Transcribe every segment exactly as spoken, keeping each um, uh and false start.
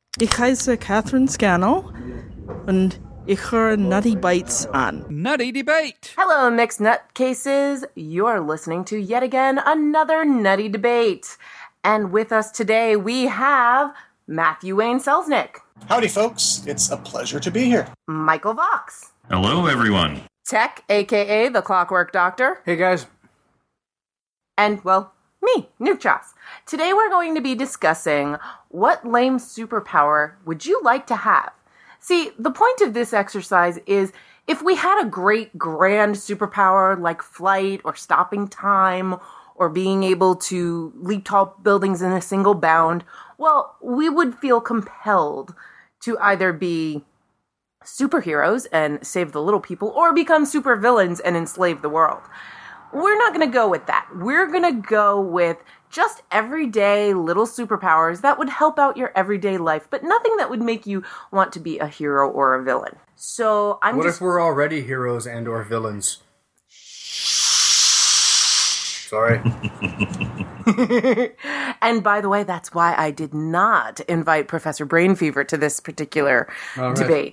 Ich heiße Catherine Scannell und ich höre Nutty Bites an. Nutty Debate! Hello, mixed nutcases. You're listening to yet again another Nutty Debate. And with us today we have Matthew Wayne Selznick. Howdy, folks. It's a pleasure to be here. Michael Vox. Hello, everyone. Tech, a k a. The Clockwork Doctor. Hey, guys. And, well, me, Nuchas. Today we're going to be discussing what lame superpower would you like to have? See, the point of this exercise is if we had a great grand superpower like flight or stopping time or being able to leap tall buildings in a single bound, well, we would feel compelled to either be superheroes and save the little people or become supervillains and enslave the world. We're not going to go with that. We're going to go with just everyday little superpowers that would help out your everyday life, but nothing that would make you want to be a hero or a villain. So I'm What just... if we're already heroes and or villains? Sorry. And by the way, that's why I did not invite Professor Brain Fever to this particular All right. debate.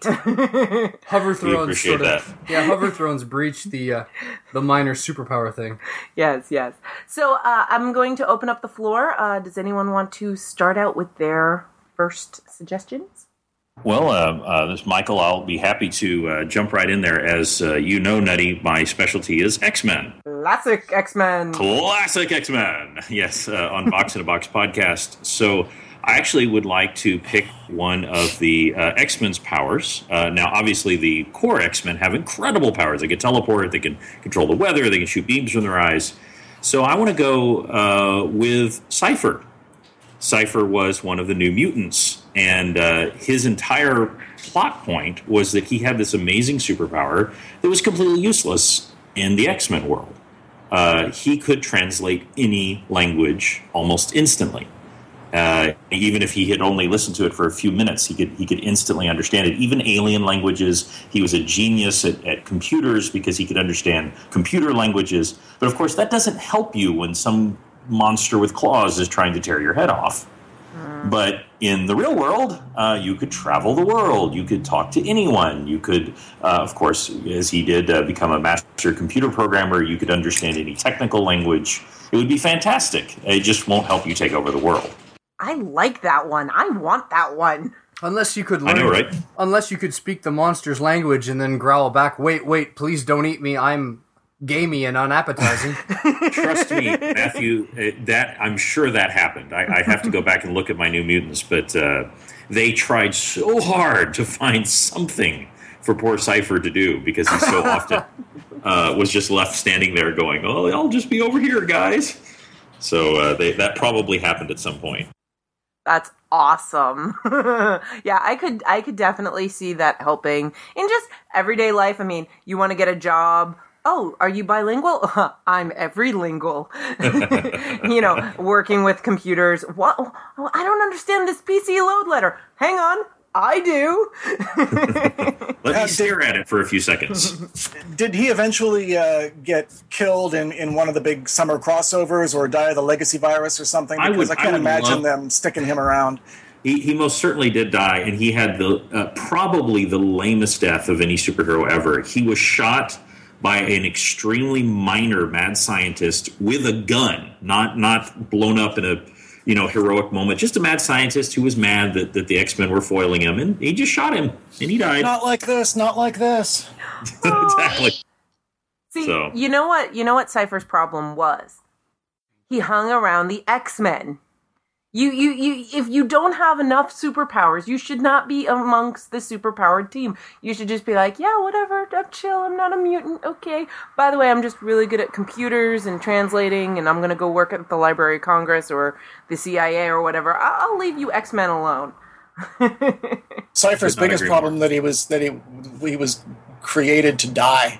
Hover We Thrones appreciate sort of, that. Yeah, Hover Thrones breached the uh, the minor superpower thing. Yes, yes. So uh, I'm going to open up the floor. Uh, does anyone want to start out with their first suggestions? Well, uh, uh, this is Michael. I'll be happy to uh, jump right in there. As uh, you know, Nutty, my specialty is X-Men. Classic X-Men. Classic X-Men. Yes, uh, on Box in a Box podcast. So I actually would like to pick one of the uh, X-Men's powers. Uh, now, obviously, the core X-Men have incredible powers. They can teleport, they can control the weather, they can shoot beams from their eyes. So I want to go uh, with Cypher. Cypher was one of the New Mutants, and uh, his entire plot point was that he had this amazing superpower that was completely useless in the X-Men world. Uh, he could translate any language almost instantly. Uh, even if he had only listened to it for a few minutes, he could he could instantly understand it. Even alien languages, he was a genius at, at computers because he could understand computer languages. But of course, that doesn't help you when some monster with claws is trying to tear your head off. Mm. But in the real world, uh, you could travel the world. You could talk to anyone. You could, uh, of course, as he did, uh, become a master computer programmer. You could understand any technical language. It would be fantastic. It just won't help you take over the world. I like that one. I want that one. Unless you could learn, I know, right? Unless you could speak the monster's language and then growl back, wait, wait, please don't eat me, I'm gamey and unappetizing. Trust me, Matthew, uh, that I'm sure that happened. I, I have to go back and look at my New Mutants, but uh, they tried so hard to find something for poor Cypher to do because he so often uh, was just left standing there going, oh, I'll just be over here, guys. So uh, they, that probably happened at some point. That's awesome. Yeah, I could I could definitely see that helping in just everyday life. I mean, you want to get a job. Oh, are you bilingual? I'm everylingual. You know, working with computers. What? Oh, I don't understand this P C load letter. Hang on. I do. Let me stare at it for a few seconds. Did he eventually uh, get killed in, in one of the big summer crossovers or die of the legacy virus or something? I Because would- I, can't I would imagine love- them sticking him around. He, he most certainly did die, and he had the uh, probably the lamest death of any superhero ever. He was shot by an extremely minor mad scientist with a gun, not not blown up in a you know heroic moment. Just a mad scientist who was mad that, that the X-Men were foiling him, and he just shot him, and he died. Not like this, not like this. Exactly. See, So. you know what? You know what Cypher's problem was? He hung around the X-Men. You, you, you. If you don't have enough superpowers, you should not be amongst the superpowered team. You should just be like, yeah, whatever, I'm chill, I'm not a mutant, okay. By the way, I'm just really good at computers and translating, and I'm gonna go work at the Library of Congress or the C I A or whatever. I'll, I'll leave you X-Men alone. Cypher's Could not biggest agree problem more. that he was that he he was created to die.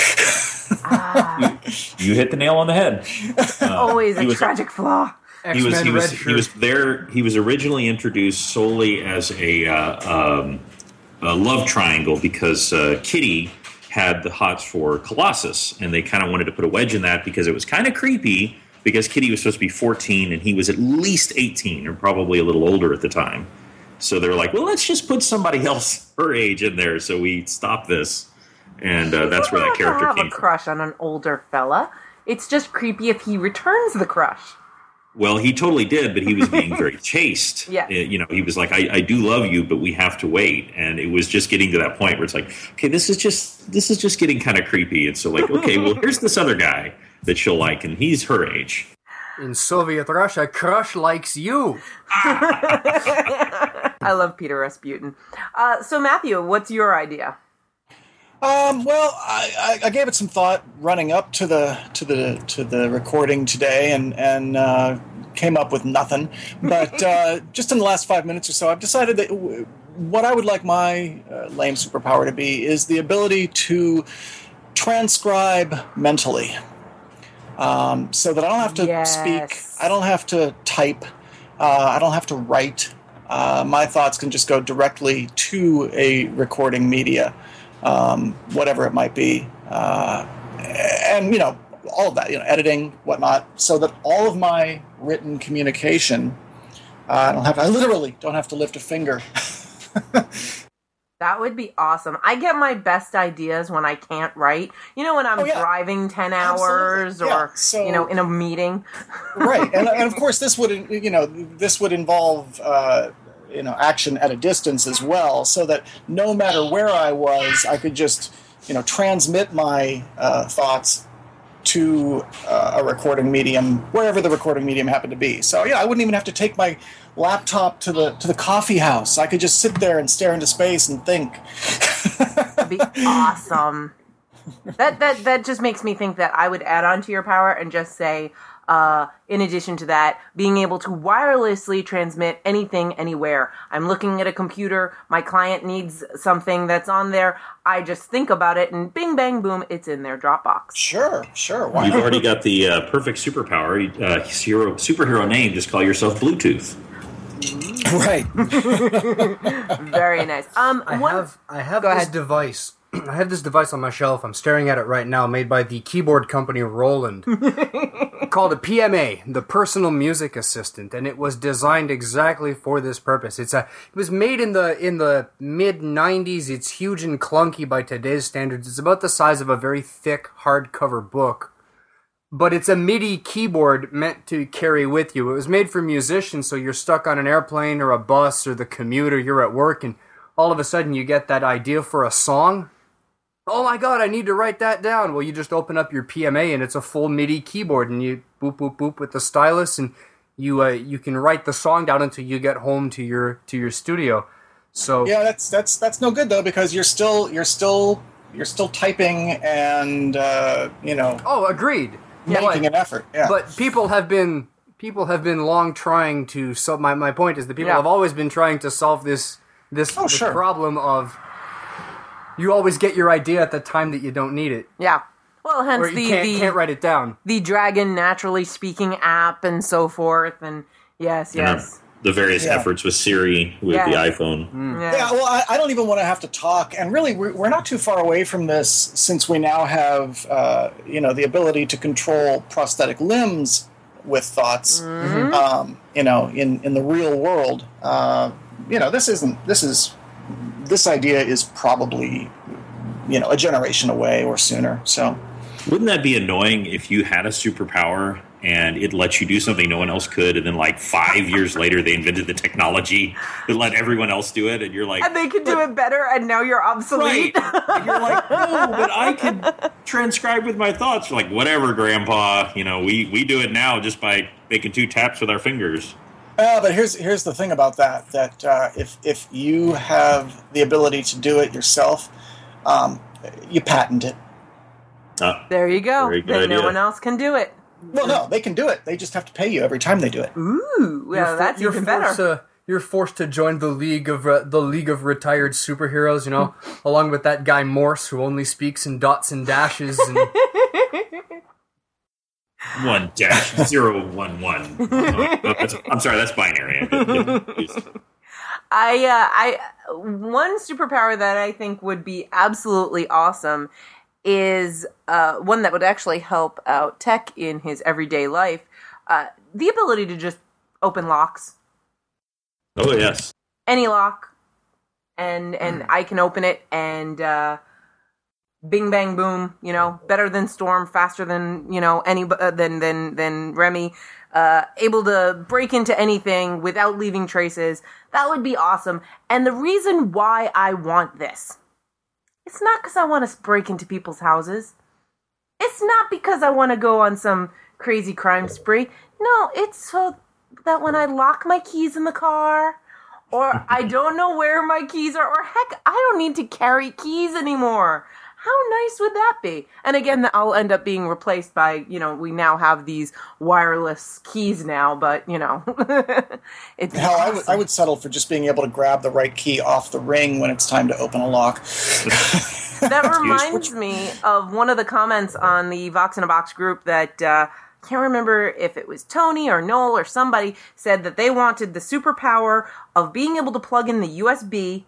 Ah, You hit the nail on the head. Uh, always a he was- tragic flaw. He was X-Men he was red he shirt. was there. He was originally introduced solely as a, uh, um, a love triangle because uh, Kitty had the hots for Colossus, and they kind of wanted to put a wedge in that because it was kind of creepy. Because Kitty was supposed to be fourteen and he was at least eighteen, or probably a little older at the time. So they're like, well, let's just put somebody else her age in there, so we stop this, and uh, that's where that character have came a from. crush on an older fella. It's just creepy if he returns the crush. Well, he totally did, but he was being very chaste. Yeah. Uh, You know, he was like, I, I do love you, but we have to wait. And it was just getting to that point where it's like, okay, this is just this is just getting kind of creepy. And so like, okay, well, here's this other guy that she'll like, and he's her age. In Soviet Russia, crush likes you. I love Peter Rasputin. Uh, so, Matthew, what's your idea? Um, well, I, I, I gave it some thought running up to the to the to the recording today, and and uh, came up with nothing. But uh, just in the last five minutes or so, I've decided that w- what I would like my uh, lame superpower to be is the ability to transcribe mentally, um, so that I don't have to Yes. speak, I don't have to type, uh, I don't have to write. Uh, my thoughts can just go directly to a recording media. Um, whatever it might be, uh, and you know, all of that, you know, editing, whatnot, so that all of my written communication, uh, I don't have, I literally don't have to lift a finger. That would be awesome. I get my best ideas when I can't write. You know, when I'm Oh, yeah. driving ten hours Absolutely. Yeah. or, So- you know, in a meeting. Right, and, and of course, this would, you know, this would involve, uh, you know, action at a distance as well, so that no matter where I was, I could just, you know, transmit my uh, thoughts to uh, a recording medium, wherever the recording medium happened to be. So yeah, I wouldn't even have to take my laptop to the to the coffee house. I could just sit there and stare into space and think. That'd be awesome. That that that just makes me think that I would add on to your power and just say, uh, in addition to that, being able to wirelessly transmit anything anywhere. I'm looking at a computer, my client needs something that's on there, I just think about it and bing, bang, boom, it's in their Dropbox. Sure, sure. Why You've not? already got the uh, perfect superpower. Uh, hero, superhero name, just call yourself Bluetooth. Right. Very nice. Um, I one, have I have Go this ahead. device. I have this device on my shelf. I'm staring at it right now, made by the keyboard company Roland. Called a P M A, the Personal Music Assistant, and it was designed exactly for this purpose. It's a it was made in the in the mid nineties. It's huge and clunky by today's standards. It's about the size of a very thick hardcover book. But it's a MIDI keyboard meant to carry with you. It was made for musicians, so you're stuck on an airplane or a bus or the commute, or you're at work, and all of a sudden you get that idea for a song. Oh my god, I need to write that down. Well, you just open up your P M A and it's a full MIDI keyboard, and you boop boop boop with the stylus, and you uh, you can write the song down until you get home to your to your studio. So Yeah, that's that's that's no good though, because you're still you're still you're still typing and uh, you know oh, agreed. making an effort. Yeah. But people have been people have been long trying to. So my my point is that people Yeah. have always been trying to solve this this, Oh, this sure. problem of you always get your idea at the time that you don't need it, yeah. Well, hence or you the, can't the, can't write it down. the Dragon Naturally Speaking app and so forth. And yes, And, uh, yes. the various Yeah. efforts with Siri, with Yes. the iPhone. yes. Yeah, well, I, I don't even want to have to talk, and really, we're, we're not too far away from this, since we now have, uh, you know, the ability to control prosthetic limbs with thoughts. Um, you know, in, in the real world, uh, you know, this isn't. This is. This idea is probably, you know, a generation away or sooner. So, Wouldn't that be annoying if you had a superpower and it lets you do something no one else could, and then like five years later they invented the technology that let everyone else do it, and you're like, And they can do it better, and now you're obsolete. right? And you're like, no, but I can transcribe with my thoughts. You're like, whatever, Grandpa. You know, we we do it now just by making two taps with our fingers. uh, but here's here's the thing about that: that uh, if if you have the ability to do it yourself, um, you patent it. Uh, There you go. Very good Then no idea. one else can do it. Well, no, they can do it. They just have to pay you every time they do it. Ooh, well, for- that's you're even forced better. To, you're forced to join the league of uh, the league of retired superheroes. You know, along with that guy Morse, who only speaks in dots and dashes. And one dash zero one one. Oh, no, that's- I'm sorry, that's binary. I get- get confused. I, uh, I, one superpower that I think would be absolutely awesome is uh, one that would actually help out Tech in his everyday life. Uh, the ability to just open locks. Oh yes. any lock, and and I can open it, and uh, bing bang boom, you know, better than Storm, faster than, you know, any uh, than than than Remy, uh, able to break into anything without leaving traces. That would be awesome. And the reason why I want this, it's not because I want to break into people's houses. It's not because I want to go on some crazy crime spree. No, it's so that when I lock my keys in the car, or I don't know where my keys are, or heck, I don't need to carry keys anymore. How nice would that be? And again, I'll end up being replaced by, you know, we now have these wireless keys now, but, you know. It's Hell, awesome. I would, I would settle for just being able to grab the right key off the ring when it's time to open a lock. That reminds me of one of the comments on the Vox in a Box group that, uh, can't remember if it was Tony or Noel or somebody said that they wanted the superpower of being able to plug in the U S B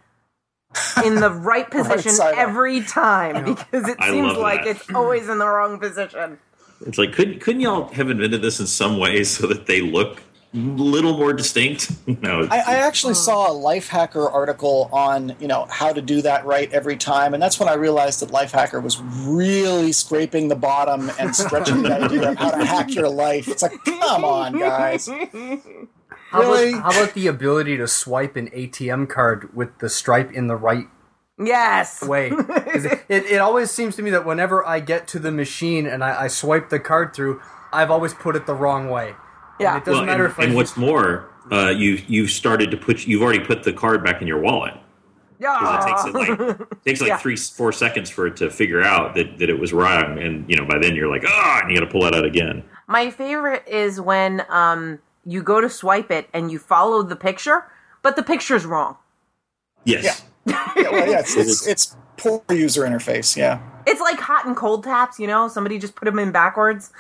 in the right position right every time, because it I seems love like that. it's always in the wrong position. It's like, couldn't couldn't y'all have invented this in some way so that they look a little more distinct? No, I, I actually saw a Lifehacker article on, you know, how to do that right every time, and that's when I realized that Lifehacker was really scraping the bottom and stretching the idea of how to hack your life. It's like, come on, guys. How, Really? about, how about the ability to swipe an A T M card with the stripe in the right Yes. way? 'Cause It, it, it always seems to me that whenever I get to the machine and I, I swipe the card through, I've always put it the wrong way. Yeah. And it doesn't Well, matter and, if I and use- what's more, uh, you you've started to put you've already put the card back in your wallet. 'Cause it takes it like it takes like Yeah. three four seconds for it to figure out that, that it was wrong, and you know by then you're like, ah, and you got to pull that out again. My favorite is when um, you go to swipe it and you follow the picture, but the picture's wrong. Yes. Yeah, well, yeah, it's, it's, it's poor user interface, yeah. It's like hot and cold taps, you know? Somebody just put them in backwards.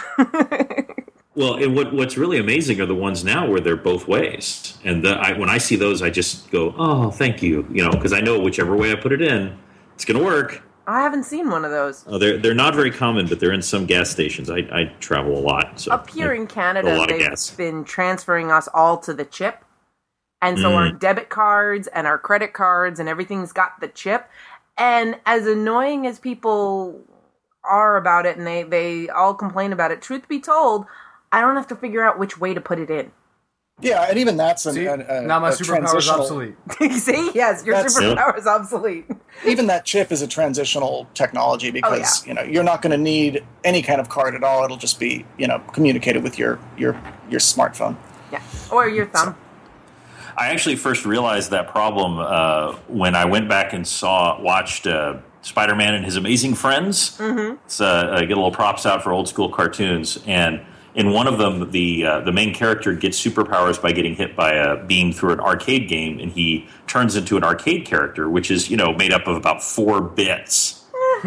Well, and what what's really amazing are the ones now where they're both ways, and the, I, when I see those, I just go, oh, thank you, you know, because I know whichever way I put it in, it's going to work. I haven't seen one of those. Oh, they're they're not very common, but they're in some gas stations. I, I travel a lot. So Up here I- in a Canada, lot of they've gas. been transferring us all to the chip. And so our debit cards and our credit cards and everything's got the chip. And as annoying as people are about it, and they, they all complain about it, truth be told, I don't have to figure out which way to put it in. Yeah, and even that's an, See, a, a, now my a superpower is transitional- obsolete. See? Yes, your That's- superpower is obsolete. Even that chip is a transitional technology because Oh, you know you're not going to need any kind of card at all. It'll just be you know communicated with your your your smartphone. Yeah. Or your thumb. I actually first realized that problem uh, when I went back and saw watched uh, Spider-Man and His Amazing Friends. Mm-hmm. It's, uh, I get a little props out for old school cartoons, and in one of them, the uh, the main character gets superpowers by getting hit by a beam through an arcade game, and he turns into an arcade character, which is you know made up of about four bits.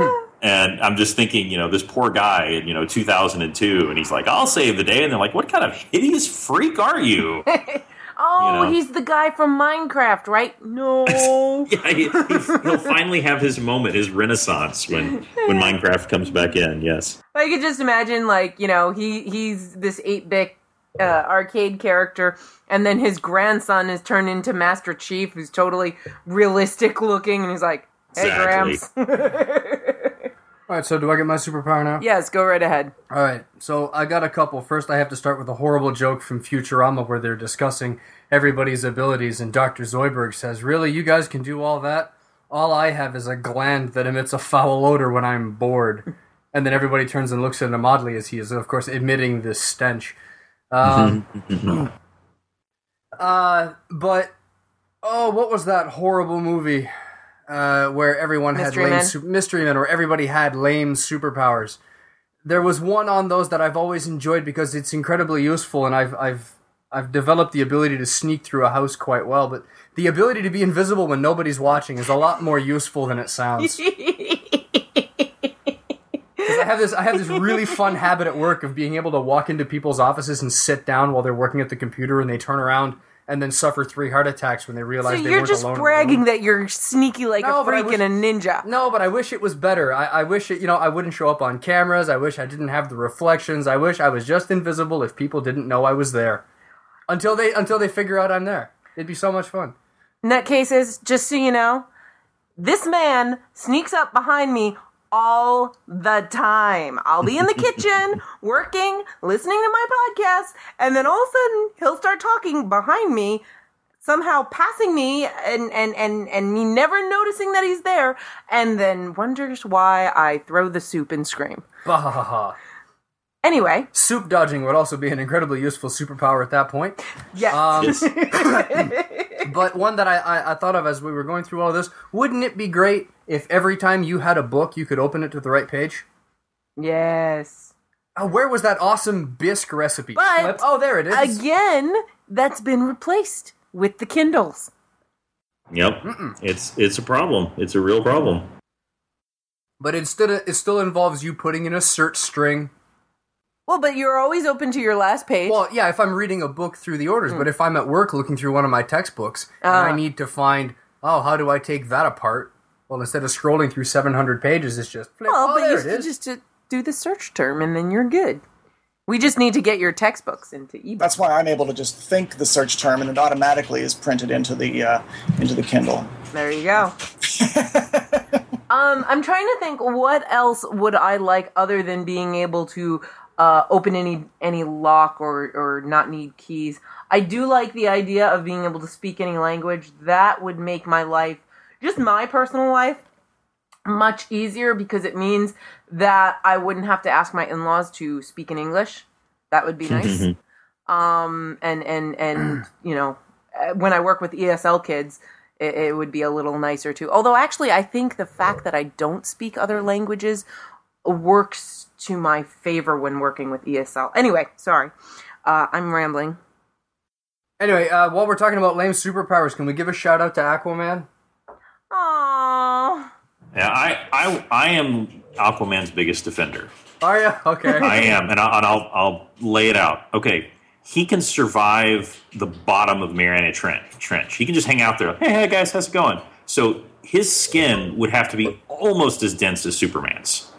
And I'm just thinking, you know, this poor guy in, you know, two thousand two, and he's like, I'll save the day. And they're like, what kind of hideous freak are you? Oh, You know. he's the guy from Minecraft, right? No. Yeah, he, he- he'll finally have his moment, his renaissance when, when Minecraft comes back in, yes. I could just imagine, like, you know, he he's this eight-bit uh, arcade character, and then his grandson is turned into Master Chief, who's totally realistic looking, and he's like, hey, Exactly. Gramps. All right, so do I get my superpower now? Yes, go right ahead. All right, so I got a couple. First, I have to start with a horrible joke from Futurama where they're discussing everybody's abilities, and Doctor Zoidberg says, really, you guys can do all that? All I have is a gland that emits a foul odor when I'm bored. And then everybody turns and looks at him oddly as he is, of course, emitting this stench. Um, uh, but, oh, what was that horrible movie uh, where everyone Mystery had lame... Men? Su- Mystery Men, where everybody had lame superpowers. There was one on those that I've always enjoyed because it's incredibly useful, and I've I've I've developed the ability to sneak through a house quite well. But the ability to be invisible when nobody's watching is a lot more useful than it sounds. 'Cause I have this I have this really fun habit at work of being able to walk into people's offices and sit down while they're working at the computer, and they turn around and then suffer three heart attacks when they So realize they you're weren't just alone. in the bragging room. that you're sneaky like No, a but I freak and a ninja. No, but I wish it was better. I, I wish it, you know, I wouldn't show up on cameras. I wish I didn't have the reflections. I wish I was just invisible if people didn't know I was there. Until they until they figure out I'm there. It'd be so much fun. Nutcases, just so you know, this man sneaks up behind me all the time. I'll be in the kitchen, working, listening to my podcast, and then all of a sudden, he'll start talking behind me, somehow passing me and, and, and, and me never noticing that he's there, and then wonders why I throw the soup and scream. Bahaha. Anyway. Soup dodging would also be an incredibly useful superpower at that point. Yes. Um, Yes. But one that I, I, I thought of as we were going through all of this, wouldn't it be great if every time you had a book, you could open it to the right page? Yes. Oh, where was that awesome bisque recipe? But, Flip. Oh, there it is. Again, that's been replaced with the Kindles. Yep. Mm-mm. It's it's a problem. It's a real problem. But instead, it still involves you putting in a search string. Well, but you're always open to your last page. Well, yeah, if I'm reading a book through the orders, mm. but if I'm at work looking through one of my textbooks, uh. and I need to find, oh, how do I take that apart? Well, instead of scrolling through seven hundred pages, it's just, flip, well, oh, but there you it is. just to do the search term, and then you're good. We just need to get your textbooks into ebook. That's why I'm able to just think the search term, and it automatically is printed into the uh, into the Kindle. There you go. um, I'm trying to think, what else would I like other than being able to uh, open any any lock or, or not need keys. I do like the idea of being able to speak any language. That would make my life, just my personal life, much easier because it means that I wouldn't have to ask my in-laws to speak in English. That would be nice. um, and, and, and you know, when I work with E S L kids, it, it would be a little nicer too. Although actually, I think the fact that I don't speak other languages works to my favor when working with E S L. Anyway, sorry. Uh, I'm rambling. Anyway, uh, while we're talking about lame superpowers, can we give a shout out to Aquaman? Aww. Yeah, I, I, I am Aquaman's biggest defender. Are you? Okay. I am, and, I, and I'll, I'll lay it out. Okay, he can survive the bottom of Mariana Trench. He can just hang out there. Hey, hey, guys, how's it going? So his skin would have to be almost as dense as Superman's.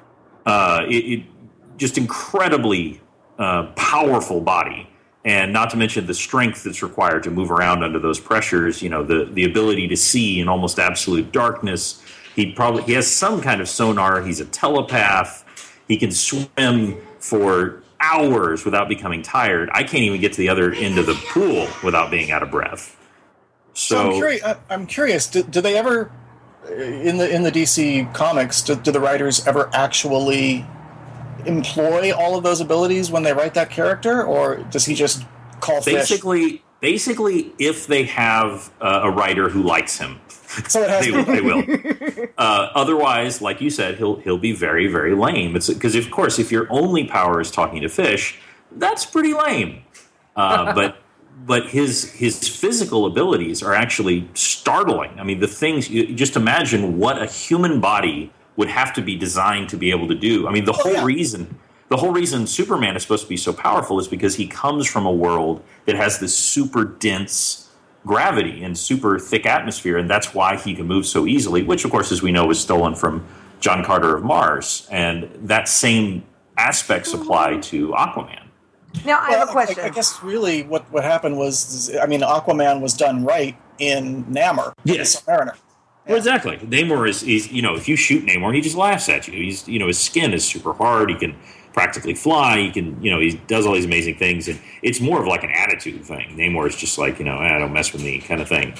Uh, it, it just incredibly uh, powerful body. And not to mention the strength that's required to move around under those pressures, you know, the, the ability to see in almost absolute darkness. He probably he has some kind of sonar. He's a telepath. He can swim for hours without becoming tired. I can't even get to the other end of the pool without being out of breath. So, so I'm curious. I'm curious. Do, do they ever, in the in the D C comics, do, do the writers ever actually employ all of those abilities when they write that character, or does he just call basically, fish? Basically, if they have uh, a writer who likes him, so it has they, to they will. Uh, otherwise, like you said, he'll he'll be very very lame. It's because of course, if your only power is talking to fish, that's pretty lame. Uh, but but his his physical abilities are actually startling. I mean, the things you just imagine what a human body would have to be designed to be able to do. I mean, the oh, whole yeah. reason the whole reason Superman is supposed to be so powerful is because he comes from a world that has this super dense gravity and super thick atmosphere, and that's why he can move so easily, which, of course, as we know, was stolen from John Carter of Mars. And that same aspects apply to Aquaman. Now, I well, have a question. I, I guess really what, what happened was, I mean, Aquaman was done right in Namor. Yes. Submariner. Well, exactly. Namor is, is, you know, if you shoot Namor, he just laughs at you. He's, you know, his skin is super hard. He can practically fly. He can, you know, he does all these amazing things. And it's more of like an attitude thing. Namor is just like, you know, eh, don't mess with me kind of thing.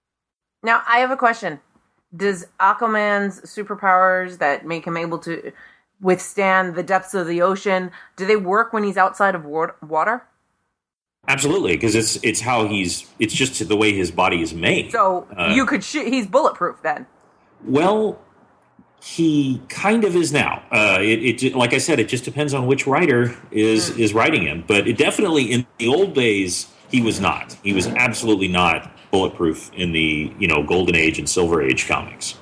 Now, I have a question. Does Aquaman's superpowers that make him able to withstand the depths of the ocean, do they work when he's outside of water? Absolutely, because it's it's how he's it's just the way his body is made. So uh, you could shoot. He's bulletproof then. Well, he kind of is now. Uh, it, it like I said, it just depends on which writer is mm. is writing him. But it definitely in the old days he was not. He was absolutely not bulletproof in the you know Golden Age and Silver Age comics.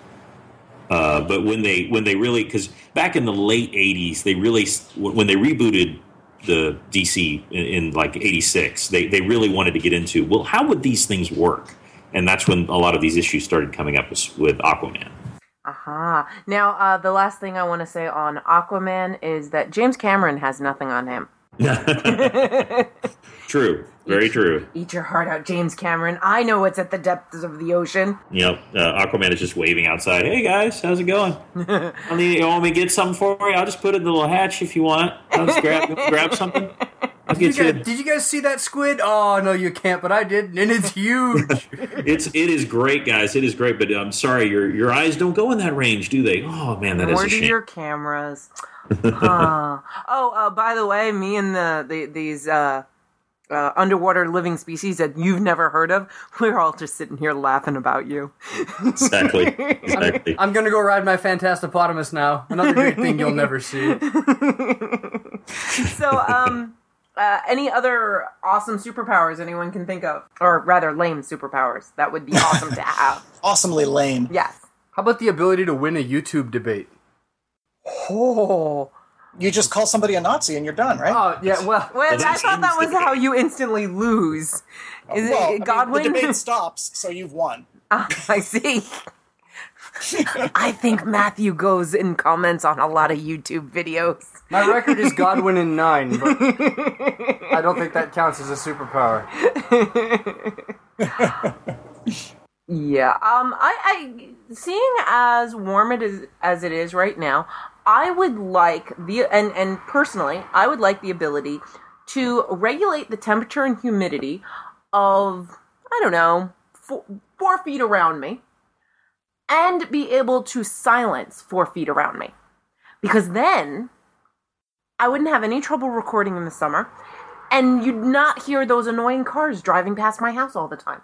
Uh, but when they when they really because back in the late eighties they really when they rebooted the D C in, in like eighty-six, they, they really wanted to get into, well, how would these things work? And that's when a lot of these issues started coming up with, with Aquaman. Aha. Uh-huh. Now, uh, the last thing I want to say on Aquaman is that James Cameron has nothing on him. True. Very eat, true. Eat your heart out, James Cameron. I know what's at the depths of the ocean. Yep. Uh, Aquaman is just waving outside. Hey, guys, how's it going? I need, you want me to get something for you? I'll just put it in the little hatch if you want. I'll just grab, grab something. I'll Did get you, you. guys, did you guys see that squid? Oh, no, you can't, but I did, and it's huge. It's it is great, guys. It is great, but I'm sorry, your your eyes don't go in that range, do they? Oh man, that Nor is a do shame. your cameras. Huh. Oh, uh, by the way, me and the, the these uh, uh, underwater living species that you've never heard of, we're all just sitting here laughing about you. Exactly. Exactly. I'm gonna go ride my Fantastopotamus now. Another great thing you'll never see. So, um, uh, any other awesome superpowers anyone can think of? Or rather, lame superpowers that would be awesome to have. Awesomely lame. Yes. How about the ability to win a YouTube debate? Oh. You just call somebody a Nazi and you're done, right? Oh, yeah, well... Well, I that thought that ends was the how debate. you instantly lose. Is well, I it mean, Godwin? the debate stops, so you've won. Ah, I see. I think Matthew goes and comments on a lot of YouTube videos. My record is Godwin in nine, but I don't think that counts as a superpower. Yeah. Um. I. I seeing as warm it is as it is right now, I would like the and and personally, I would like the ability to regulate the temperature and humidity of I don't know four, four feet around me, and be able to silence four feet around me, because then I wouldn't have any trouble recording in the summer, and you'd not hear those annoying cars driving past my house all the time.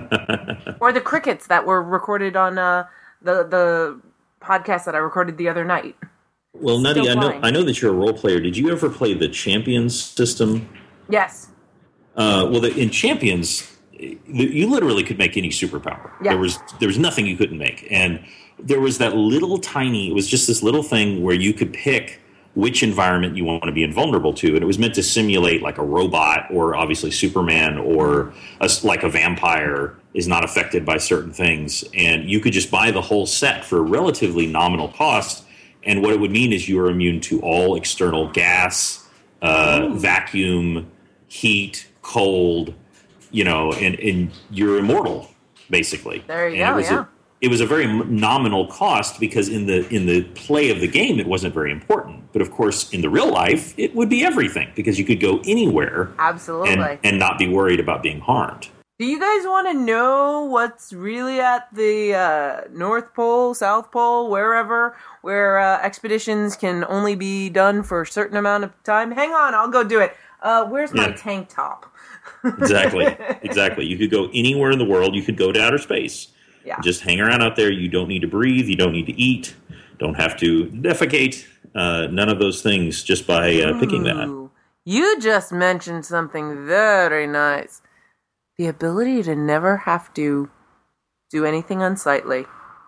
Or the crickets that were recorded on uh, the the podcast that I recorded the other night. Well, Nutty, Still I know flying. I know that you're a role player. Did you ever play the Champions system? Yes. Uh, well, the, in Champions, you literally could make any superpower. Yeah. There was there was nothing you couldn't make, and there was that little tiny. It was just this little thing where you could pick which environment you want to be invulnerable to, and it was meant to simulate like a robot, or obviously Superman, or a, like a vampire is not affected by certain things, and you could just buy the whole set for a relatively nominal cost. And what it would mean is you are immune to all external gas, uh, vacuum, heat, cold, you know, and, and you're immortal, basically. There you and go, It was, yeah. a, it was a very m- nominal cost because in the in the play of the game, it wasn't very important. But of course, in the real life, it would be everything because you could go anywhere Absolutely. and, and not be worried about being harmed. Do you guys want to know what's really at the uh, North Pole, South Pole, wherever, where uh, expeditions can only be done for a certain amount of time? Hang on, I'll go do it. Uh, where's my Yeah. tank top? Exactly. Exactly. You could go anywhere in the world. You could go to outer space. Yeah. Just hang around out there. You don't need to breathe. You don't need to eat. Don't have to defecate. Uh, none of those things just by uh, picking that. Ooh, you just mentioned something very nice. The ability to never have to do anything unsightly.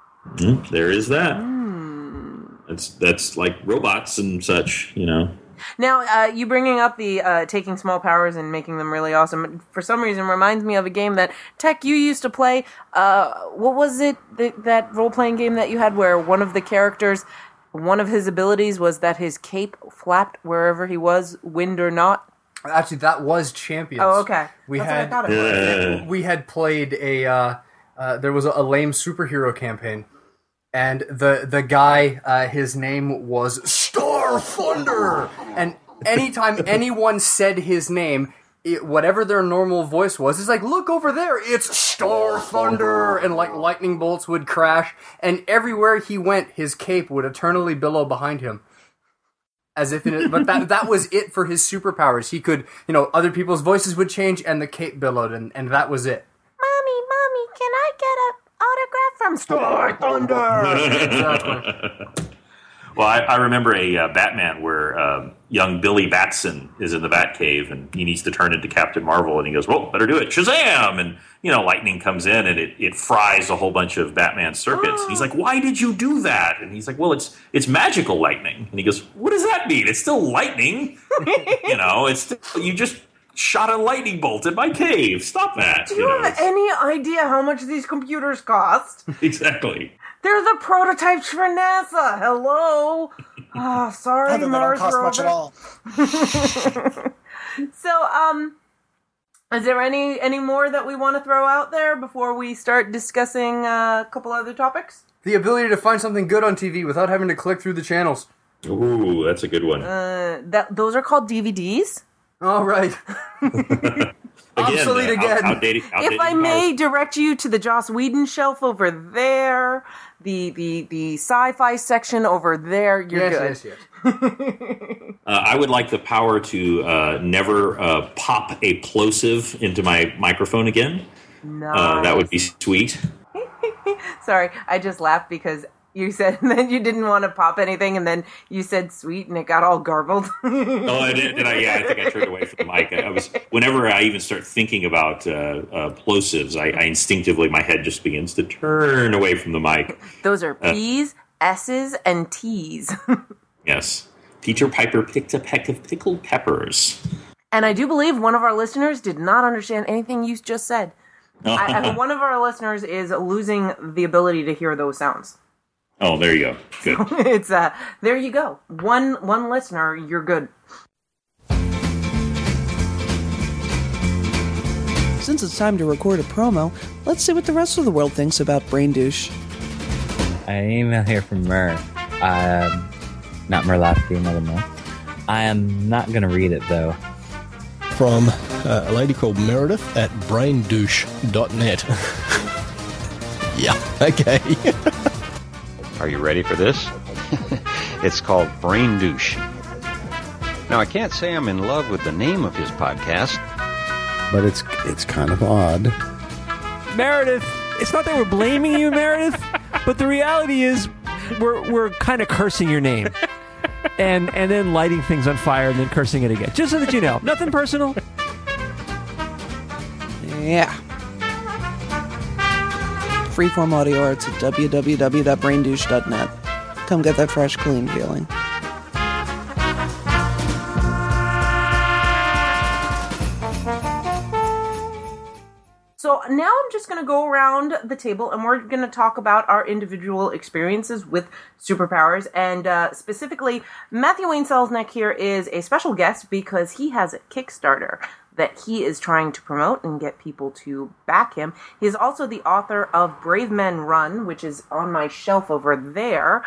Mm, there is that. Hmm. That's that's like robots and such, you know. Now, uh, you bringing up the uh, taking small powers and making them really awesome, for some reason reminds me of a game that, Tech, you used to play. Uh, what was it, the, that role-playing game that you had where one of the characters, one of his abilities was that his cape flapped wherever he was, wind or not? Actually, that was Champions. Oh, okay. We That's had what I thought it was. Uh, we had played a uh, uh, there was a, a lame superhero campaign, and the the guy uh, his name was Star Thunder, and anytime anyone said his name, it, whatever their normal voice was, it's like, look over there, it's Star Thunder, and like lightning bolts would crash, and everywhere he went, his cape would eternally billow behind him. As if, in it, but that that was it for his superpowers. He could, you know, other people's voices would change, and the cape billowed, and, and that was it. Mommy, Mommy, can I get an autograph from Star Thunder? Exactly. Well, I, I remember a uh, Batman where um, young Billy Batson is in the Batcave and he needs to turn into Captain Marvel, and he goes, "Well, better do it, Shazam!" And you know, lightning comes in and it, it fries a whole bunch of Batman circuits. And he's like, "Why did you do that?" And he's like, "Well, it's it's magical lightning." And he goes, "What does that mean? It's still lightning, you know. It's still, you just shot a lightning bolt in my cave. Stop that." Do you know, have it's- any idea how much these computers cost? exactly. They're the prototypes for NASA. Hello. Oh, sorry, Other than they don't Mars cost rover. much at all. So, um, is there any any more that we want to throw out there before we start discussing uh, a couple other topics? The ability to find something good on T V without having to click through the channels. Ooh, that's a good one. Uh, that those are called D V Ds. All right. Obsolete uh, again. out- outdated, outdated If I may powers. direct you to the Joss Whedon shelf over there, the the the sci-fi section over there, you're yes, good. yes, yes. Uh, I would like the power to uh, never uh, pop a plosive into my microphone again. No, Uh, that would be sweet. Sorry, I just laughed because you said that you didn't want to pop anything, and then you said sweet, and it got all garbled. Oh, I did. did I, yeah, I think I turned away from the mic. I, I was. Whenever I even start thinking about uh, uh, plosives, I, I instinctively my head just begins to turn away from the mic. Those are P's, S's, and T's. Yes, Peter Piper picked a peck of pickled peppers. And I do believe one of our listeners did not understand anything you just said. I, I, one of our listeners is losing the ability to hear those sounds. Oh, there you go. Good. It's uh, there you go. One one listener, you're good. Since it's time to record a promo, let's see what the rest of the world thinks about Brain Douche. An email here from Mer. Um, not Merlowski, another Mer. I am not going to read it, though. From uh, a lady called Meredith at brain douche dot net. Yeah, okay. Are you ready for this? It's called Brain Douche. Now, I can't say I'm in love with the name of his podcast, but it's it's kind of odd. Meredith, it's not that we're blaming you, Meredith, but the reality is we're we're kind of cursing your name. And and then lighting things on fire and then cursing it again. Just so that you know. Nothing personal. Yeah. Freeform audio arts at w w w dot brain douche dot net. Come get that fresh, clean feeling. So now I'm just going to go around the table and we're going to talk about our individual experiences with superpowers. And uh, specifically, Matthew Wayne Selznick here is a special guest because he has a Kickstarter that he is trying to promote and get people to back him. He is also the author of Brave Men Run, which is on my shelf over there.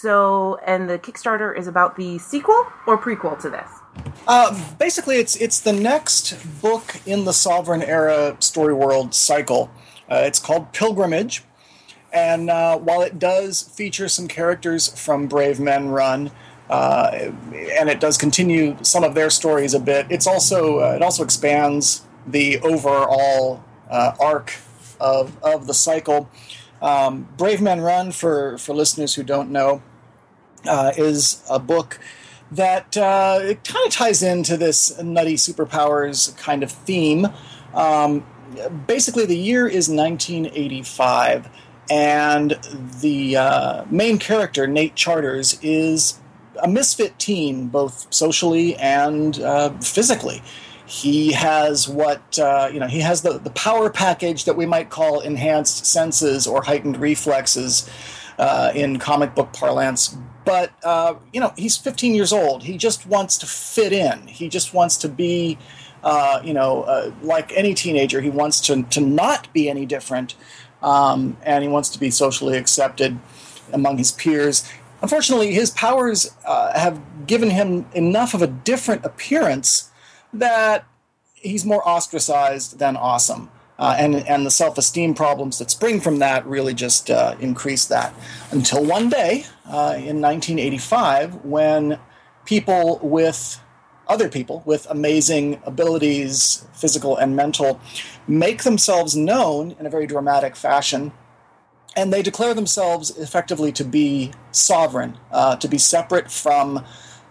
So, and the Kickstarter is about the sequel or prequel to this? Uh, basically, it's it's the next book in the Sovereign Era story world cycle. Uh, it's called Pilgrimage, and uh, while it does feature some characters from Brave Men Run, uh, and it does continue some of their stories a bit, it's also uh, it also expands the overall uh, arc of of the cycle. Um, Brave Men Run, for for listeners who don't know, uh, is a book that uh, it kind of ties into this nutty superpowers kind of theme. Um, basically, the year is nineteen eighty-five, and the uh, main character, Nate Charters, is a misfit teen, both socially and uh, physically. He has what, uh, you know, he has the, the power package that we might call enhanced senses or heightened reflexes uh, in comic book parlance. But, uh, you know, he's fifteen years old. He just wants to fit in. He just wants to be, uh, you know, uh, like any teenager. He wants to, to not be any different, um, and he wants to be socially accepted among his peers. Unfortunately, his powers uh, have given him enough of a different appearance that he's more ostracized than awesome. Uh, and and the self-esteem problems that spring from that really just uh, increase that. Until one day, uh, in nineteen eighty-five, when people with, other people with amazing abilities, physical and mental, make themselves known in a very dramatic fashion, and they declare themselves effectively to be sovereign, uh, to be separate from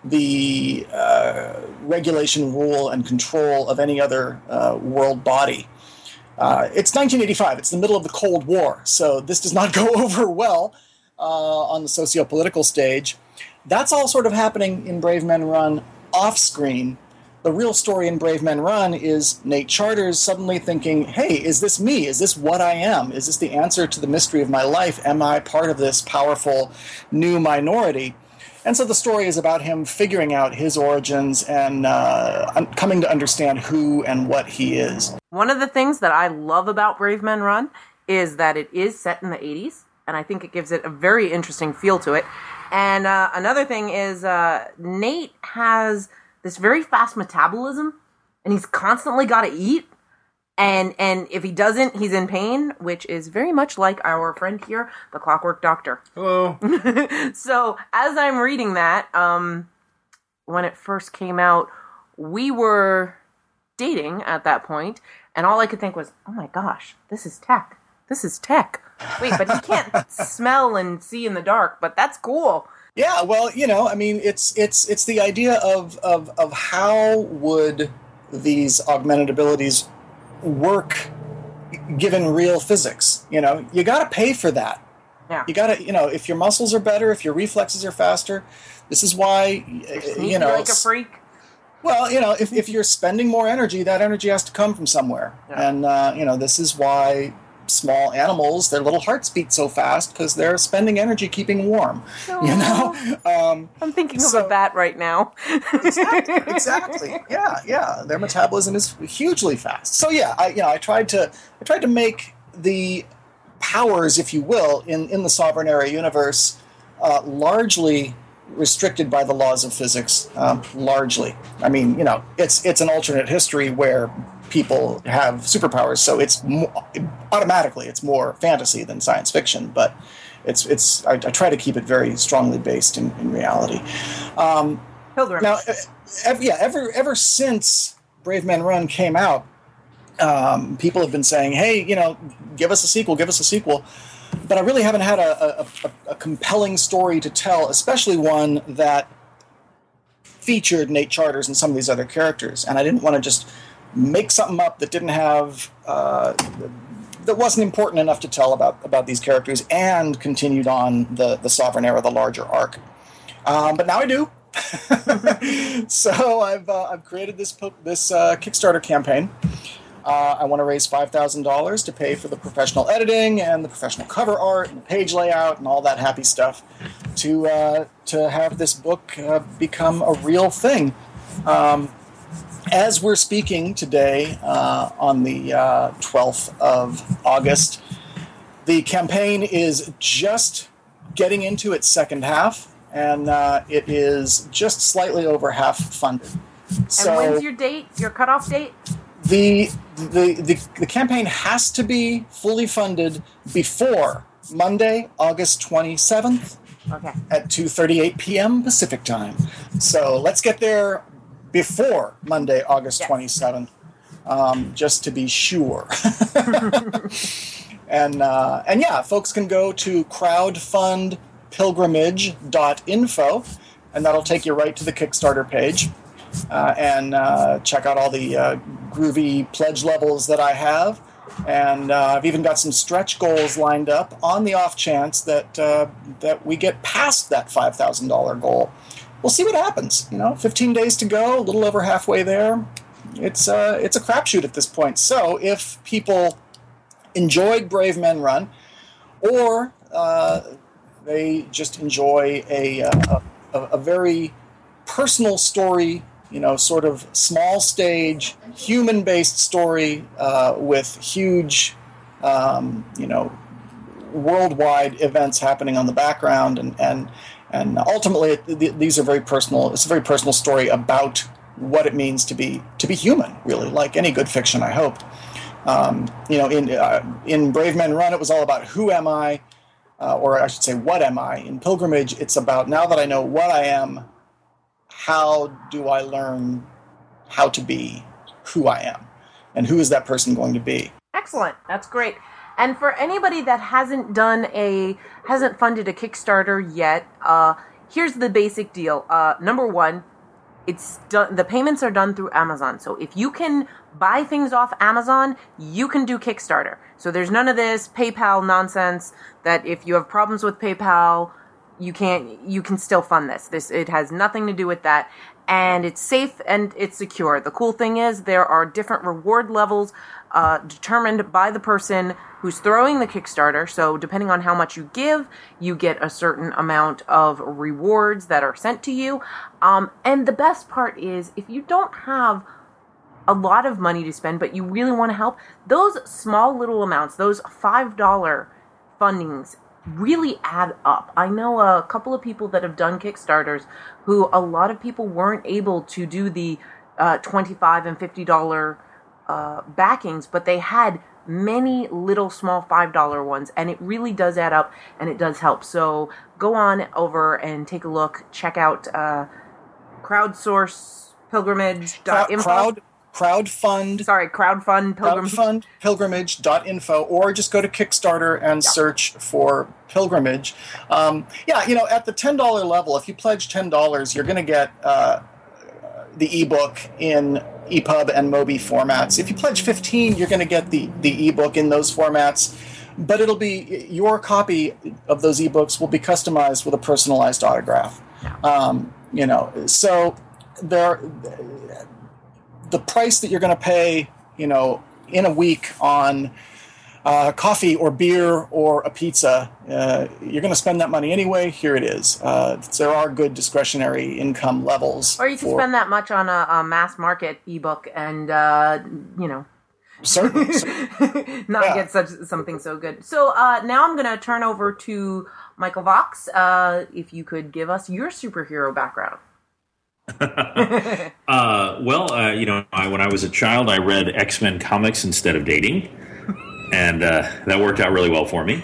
the uh, regulation, rule, and control of any other uh, world body. Uh, it's nineteen eighty-five. It's the middle of the Cold War, so this does not go over well uh, on the socio-political stage. That's all sort of happening in Brave Men Run off-screen. The real story in Brave Men Run is Nate Charters suddenly thinking, hey, is this me? Is this what I am? Is this the answer to the mystery of my life? Am I part of this powerful new minority? And so the story is about him figuring out his origins and uh, un- coming to understand who and what he is. One of the things that I love about Brave Men Run is that it is set in the eighties, and I think it gives it a very interesting feel to it. And uh, another thing is uh, Nate has this very fast metabolism, and he's constantly got to eat. And and if he doesn't, he's in pain, which is very much like our friend here, the Clockwork Doctor. Hello. So as I'm reading that, um, when it first came out, we were dating at that point, and all I could think was, oh my gosh, this is tech. This is tech. Wait, but he can't smell and see in the dark, but that's cool. Yeah, well, you know, I mean, it's it's it's the idea of of, of how would these augmented abilities work given real physics. You know, you got to pay for that. Yeah. You got to, you know, if your muscles are better, if your reflexes are faster, this is why, You're you know, like a freak. Well, you know, if, if you're spending more energy, that energy has to come from somewhere. Yeah. And, uh, you know, this is why small animals, their little hearts beat so fast because they're spending energy keeping warm, No. you know? Um, I'm thinking so- of a bat right now. exactly, exactly. Yeah, yeah. Their metabolism is hugely fast. So yeah, I you know I tried to I tried to make the powers, if you will, in, in the Sovereign Area universe uh, largely restricted by the laws of physics. Um, largely, I mean, you know, it's it's an alternate history where people have superpowers, so it's mo- automatically it's more fantasy than science fiction, but. It's it's. I, I try to keep it very strongly based in, in reality. Um, Pilgrim. now, ever, yeah, ever ever since Brave Men Run came out, um, people have been saying, "Hey, you know, give us a sequel, give us a sequel." But I really haven't had a, a, a, a compelling story to tell, especially one that featured Nate Charters and some of these other characters. And I didn't want to just make something up that didn't have. Uh, that wasn't important enough to tell about, about these characters and continued on the, the Sovereign Era, the larger arc. Um, but now I do. So I've uh, I've created this po- this uh, Kickstarter campaign. Uh, I want to raise five thousand dollars to pay for the professional editing and the professional cover art and the page layout and all that happy stuff to uh, to have this book uh, become a real thing. Um, As we're speaking today, uh, on the uh, twelfth of August, the campaign is just getting into its second half, and uh, it is just slightly over half funded. So and when's your date? Your cutoff date? the, the the the campaign has to be fully funded before Monday, August twenty-seventh Okay. at two thirty-eight p.m. Pacific time. So let's get there before Monday, August Yes. twenty-seventh, um, just to be sure. and uh, and yeah, folks can go to crowdfund pilgrimage dot info, and that'll take you right to the Kickstarter page, uh, and uh, check out all the uh, groovy pledge levels that I have. And uh, I've even got some stretch goals lined up on the off chance that uh, that we get past that five thousand dollars goal. We'll see what happens. You know, fifteen days to go, a little over halfway there. It's uh, it's a crapshoot at this point. So if people enjoyed Brave Men Run, or uh, they just enjoy a, a, a, a very personal story, you know, sort of small stage, human-based story uh, with huge, um, you know, worldwide events happening on the background, and and and ultimately th- these are very personal. It's a very personal story about what it means to be to be human, really, like any good fiction, I hope. Um, you know, in uh, in Brave Men Run, it was all about who am I, uh, or I should say, what am I? In Pilgrimage, it's about now that I know what I am, how do I learn how to be who I am, and who is that person going to be? Excellent. That's great. And for anybody that hasn't done a hasn't funded a Kickstarter yet, uh, here's the basic deal. Uh, number one, it's done. The payments are done through Amazon. So if you can buy things off Amazon, you can do Kickstarter. So there's none of this PayPal nonsense that if you have problems with PayPal, you can't. You can still fund this. This it has nothing to do with that. And it's safe and it's secure. The cool thing is there are different reward levels uh, determined by the person who's throwing the Kickstarter. So depending on how much you give, you get a certain amount of rewards that are sent to you. Um, and the best part is, if you don't have a lot of money to spend, but you really want to help, those small little amounts, those five dollar fundings, really add up. I know a couple of people that have done Kickstarters who a lot of people weren't able to do the uh, twenty-five and fifty dollar uh, backings, but they had many little small five dollar ones, and it really does add up, and it does help. So go on over and take a look. Check out uh, crowdsource pilgrimage dot info. Crowd, crowdfund. Sorry, crowdfund pilgrimage. Crowdfund pilgrimage dot info, or just go to Kickstarter and yeah. search for Pilgrimage. Um, yeah, you know, at the ten dollar level, if you pledge ten dollars, you're going to get uh, the ebook in E P U B and Mobi formats. If you pledge fifteen, you're going to get the, the ebook in those formats, but it'll be your copy of those ebooks will be customized with a personalized autograph. Um, you know, so there, the price that you're going to pay, you know, in a week on uh, coffee or beer or a pizza, uh, you're going to spend that money anyway. Here it is. Uh, there are good discretionary income levels. Or you can for, spend that much on a, a mass market ebook and, uh, you know, certainly, certainly. not yeah. get such something so good. So uh, now I'm going to turn over to Michael Vox. Uh, if you could give us your superhero background. uh, well, uh, you know, I, when I was a child, I read X-Men comics instead of dating, and uh, that worked out really well for me.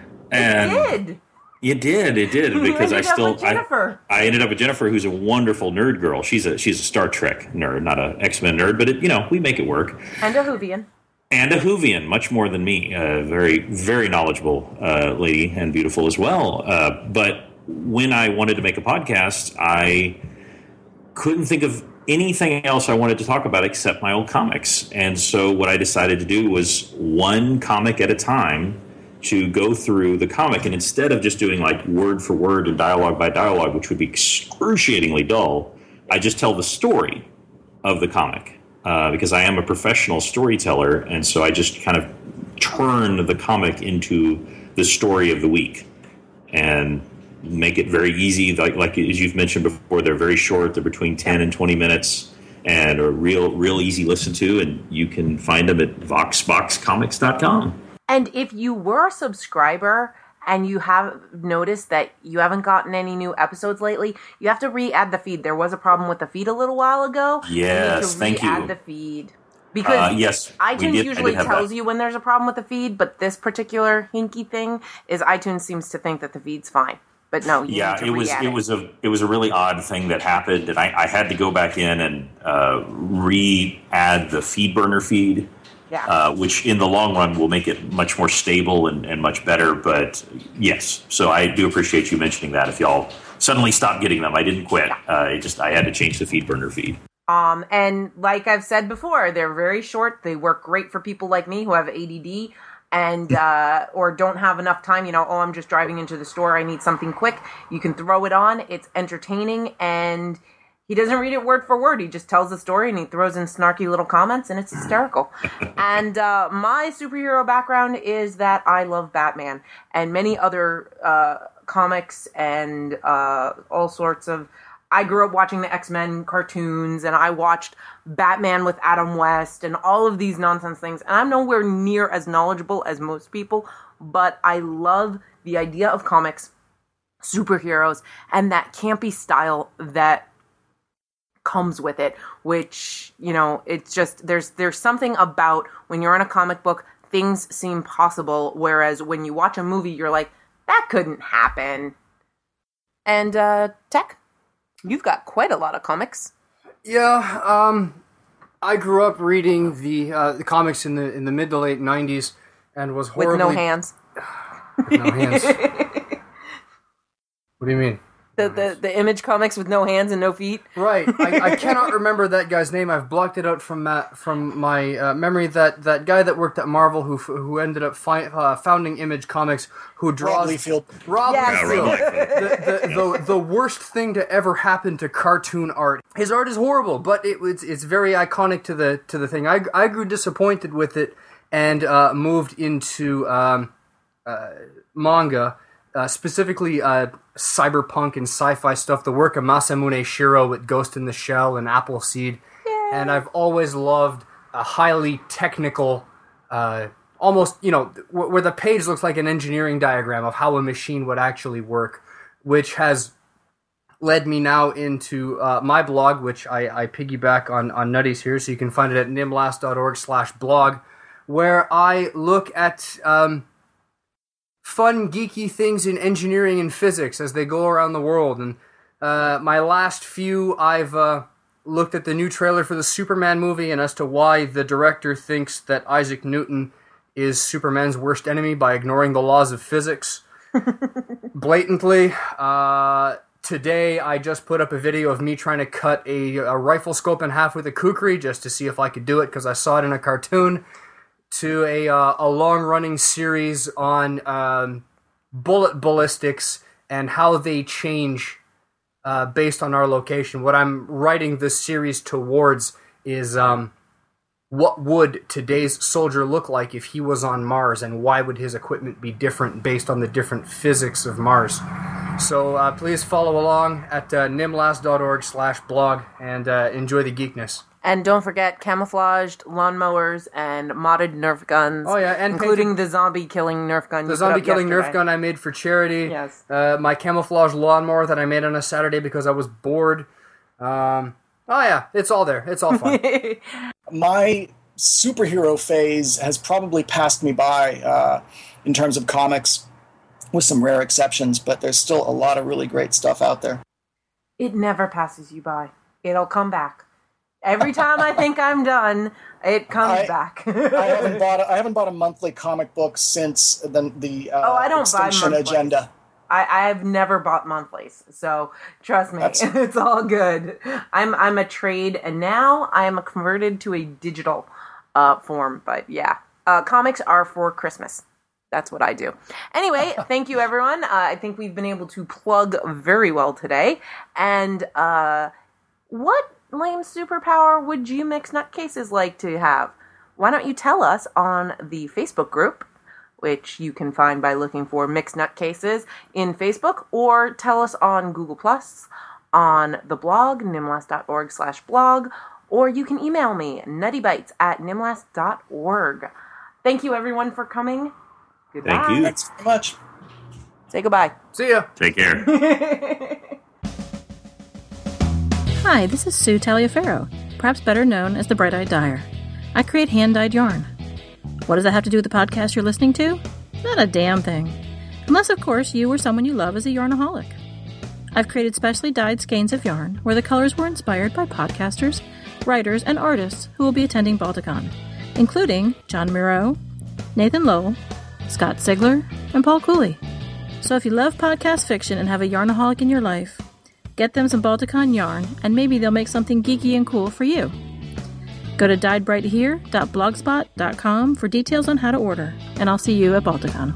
And it did. It did. It did because you I still with Jennifer. I, I ended up with Jennifer, who's a wonderful nerd girl. She's a she's a Star Trek nerd, not a X-Men nerd, but it, you know, we make it work. And a Whovian. And a Whovian, much more than me. A very very knowledgeable uh, lady and beautiful as well. Uh, but when I wanted to make a podcast, I couldn't think of anything else I wanted to talk about except my old comics. And so what I decided to do was one comic at a time to go through the comic. And instead of just doing like word for word and dialogue by dialogue, which would be excruciatingly dull, I just tell the story of the comic uh, because I am a professional storyteller. And so I just kind of turn the comic into the story of the week and make it very easy, like like as you've mentioned before. They're very short. They're between ten and twenty minutes, and are real real easy listen to. And you can find them at vox box comics dot com. And if you were a subscriber and you have noticed that you haven't gotten any new episodes lately, you have to re-add the feed. There was a problem with the feed a little while ago. Yes, you thank you. Re-add the feed. Because uh, yes, iTunes did, usually tells that. you when there's a problem with the feed, but this particular hinky thing is iTunes seems to think that the feed's fine. But no, you yeah, need to it was re-add it was a it was a really odd thing that happened, and I, I had to go back in and uh, re-add the FeedBurner feed, yeah. uh, which in the long run will make it much more stable and, and much better. But yes, so I do appreciate you mentioning that. If y'all suddenly stop getting them, I didn't quit. Uh, I just I had to change the FeedBurner feed. Um, and like I've said before, they're very short. They work great for people like me who have A D D. And, uh, or don't have enough time, you know, oh, I'm just driving into the store, I need something quick. You can throw it on, it's entertaining, and he doesn't read it word for word. He just tells the story, and he throws in snarky little comments, and it's hysterical. And uh, my superhero background is that I love Batman, and many other uh, comics, and uh, all sorts of... I grew up watching the X-Men cartoons, and I watched Batman with Adam West, and all of these nonsense things. And I'm nowhere near as knowledgeable as most people, but I love the idea of comics, superheroes, and that campy style that comes with it, which, you know, it's just, there's there's something about when you're in a comic book, things seem possible, whereas when you watch a movie, you're like, that couldn't happen. And, uh, Tech? You've got quite a lot of comics. Yeah, um, I grew up reading the uh, the comics in the in the mid to late nineties, and was horribly with no hands. With no hands. What do you mean? The, the the Image comics with no hands and no feet. Right. I, I cannot remember that guy's name. I've blocked it out from my, from my uh, memory. That, that guy that worked at Marvel who who ended up fi- uh, founding Image Comics, who draws Rob Liefeld. Rob Yes. Liefeld. Yeah, Rob the, the, the the worst thing to ever happen to cartoon art. His art is horrible, but it, it's it's very iconic to the to the thing. I I grew disappointed with it and uh, moved into um, uh, manga. Uh, specifically, uh, cyberpunk and sci-fi stuff. The work of Masamune Shiro with Ghost in the Shell and Appleseed. Yay. And I've always loved a highly technical, uh, almost, you know, w- where the page looks like an engineering diagram of how a machine would actually work, which has led me now into uh, my blog, which I, I piggyback on, on Nutties here, so you can find it at nimlas.org slash blog, where I look at... Um, fun, geeky things in engineering and physics as they go around the world. And uh, my last few, I've uh, looked at the new trailer for the Superman movie and as to why the director thinks that Isaac Newton is Superman's worst enemy by ignoring the laws of physics blatantly. Uh, today, I just put up a video of me trying to cut a, a rifle scope in half with a kukri just to see if I could do it because I saw it in a cartoon. To a uh, a long-running series on um, bullet ballistics and how they change uh, based on our location. What I'm writing this series towards is um, what would today's soldier look like if he was on Mars, and why would his equipment be different based on the different physics of Mars. So uh, please follow along at uh, nimlas.org slash blog and uh, enjoy the geekness. And don't forget camouflaged lawnmowers and modded Nerf guns. Oh yeah, and including painted, the zombie killing Nerf gun. the you zombie put up killing yesterday. Nerf gun I made for charity. Yes. Uh, my camouflage lawnmower that I made on a Saturday because I was bored. Um, oh yeah, it's all there. It's all fun. My superhero phase has probably passed me by uh, in terms of comics, with some rare exceptions, but there's still a lot of really great stuff out there. It never passes you by. It'll come back. Every time I think I'm done, it comes I, back. I haven't bought a, I haven't bought a monthly comic book since the the uh, oh, I don't buy Extinction monthlies. Agenda. I, I've never bought monthlies, so trust me, That's- it's all good. I'm I'm a trade, and now I am converted to a digital uh, form. But yeah, uh, comics are for Christmas. That's what I do. Anyway, thank you, everyone. Uh, I think we've been able to plug very well today. And uh, what lame superpower would you mix nutcases like to have? Why don't you tell us on the Facebook group, which you can find by looking for Mixed Nutcases in Facebook, or tell us on Google Plus, on the blog, nimlas.org slash blog, or you can email me, nuttybites at nimlas dot org. Thank you, everyone, for coming. Goodbye. Thank you. Thanks very much. Say goodbye. See ya. Take care. Hi, this is Sue Taliaferro, perhaps better known as the Bright-Eyed Dyer. I create hand-dyed yarn. What does that have to do with the podcast you're listening to? Not a damn thing. Unless, of course, you or someone you love is a yarnaholic. I've created specially dyed skeins of yarn where the colors were inspired by podcasters, writers, and artists who will be attending Balticon, including John Miro, Nathan Lowell, Scott Sigler, and Paul Cooley. So if you love podcast fiction and have a yarnaholic in your life, get them some Balticon yarn, and maybe they'll make something geeky and cool for you. Go to dyed bright here dot blogspot dot com for details on how to order, and I'll see you at Balticon.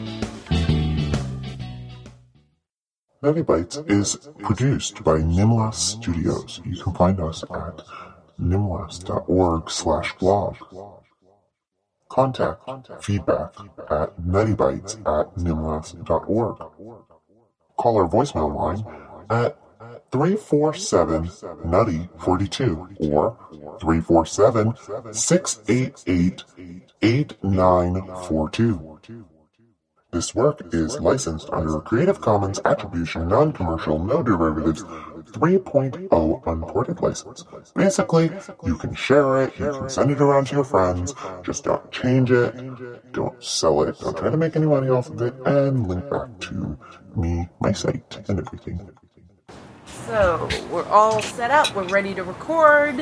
Nutty Bites is produced by Nimlas Studios. You can find us at nimlas.org slash blog. Contact feedback at nuttybites at nimlas dot org. Call our voicemail line at three four seven nutty forty-two or three four seven, six eight eight, eight nine four two. This work is licensed under a Creative Commons Attribution Non-Commercial No Derivatives three point oh Unported license. Basically, you can share it, you can send it around to your friends, just don't change it, don't sell it, don't try to make any money off of it, and link back to me, my site, and everything. So, we're all set up, we're ready to record.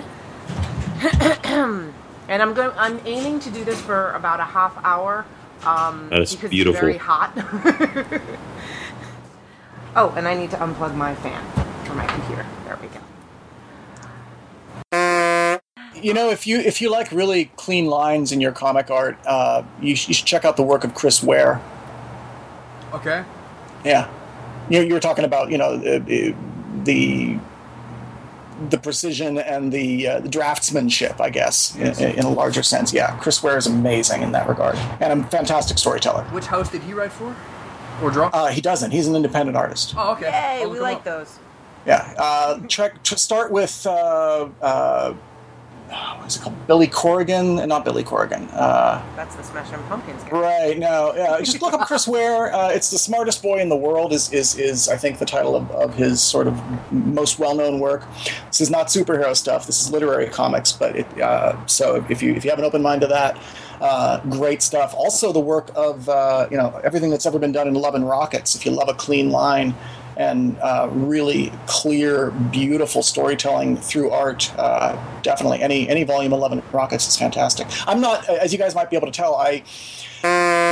And I'm going I'm aiming to do this for about a half hour. Um, that is because beautiful. It's very hot. Oh, and I need to unplug my fan for my computer. There we go. You know, if you if you like really clean lines in your comic art, uh, you, sh- you should check out the work of Chris Ware. Okay. Yeah, you, you were talking about you know the the, the precision and the, uh, the draftsmanship, I guess, in, in a larger sense. Yeah, Chris Ware is amazing in that regard, and a fantastic storyteller. Which house did he write for, or draw? Uh, he doesn't. He's an independent artist. Oh, okay. Yay, I'll we look him like up. those. Yeah. Uh, check. To start with. Uh, uh, what is it called? Billy Corrigan, uh, not Billy Corrigan. Uh, That's the Smashing Pumpkins guy. right. No. Uh, just look up Chris Ware. Uh, it's the smartest boy in the world. Is is is I think the title of, of his sort of most well known work. This is not superhero stuff. This is literary comics. But it, uh, so if you if you have an open mind to that, uh, great stuff. Also the work of uh, you know everything that's ever been done in Love and Rockets. If you love a clean line. And uh, really clear, beautiful storytelling through art. Uh, definitely, any any volume of Love and Rockets is fantastic. I'm not, as you guys might be able to tell, I